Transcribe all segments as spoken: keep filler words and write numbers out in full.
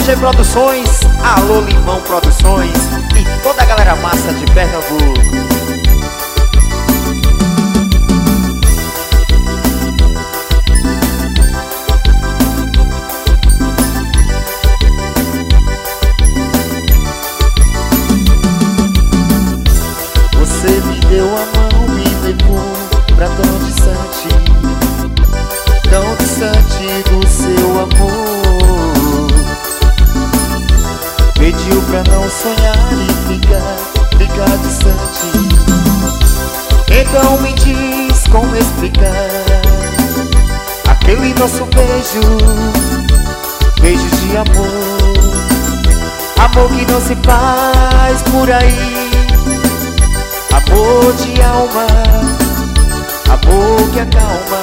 G Produções, alô Limão Produções e toda a galera massa de Pernambuco. Você me deu a mão, me levou pra tão distante, tão distante do seu amor. Pediu pra não sonhar e ficar, ficar distante. Então me diz como explicar aquele nosso beijo, beijo de amor, amor que não se faz por aí. Amor de alma, amor que acalma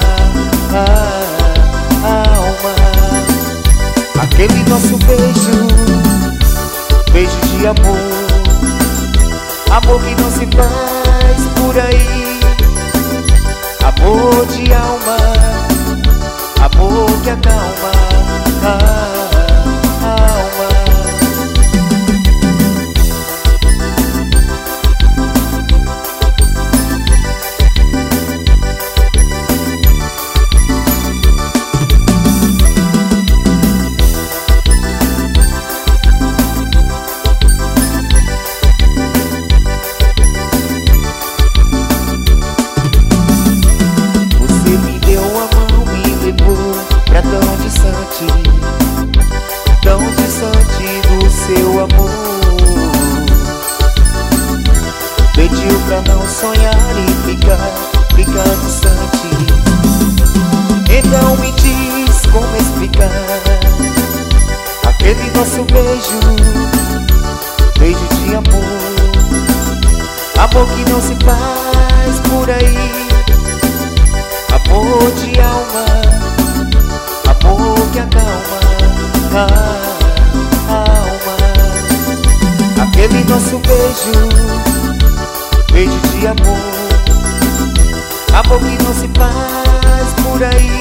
a alma. Aquele nosso beijo, beijo de amor, amor que não se faz por aí. Amor de alma, amor que acalma a alma. Pra tão distante, tão distante do seu amor. Pediu pra não sonhar e ficar, ficar distante. Então me diz como explicar aquele nosso beijo, beijo de amor, amor que não se faz por aí. Amor de alma, amor que acalma a alma. Aquele nosso beijo, beijo de amor, amor que não se faz por aí.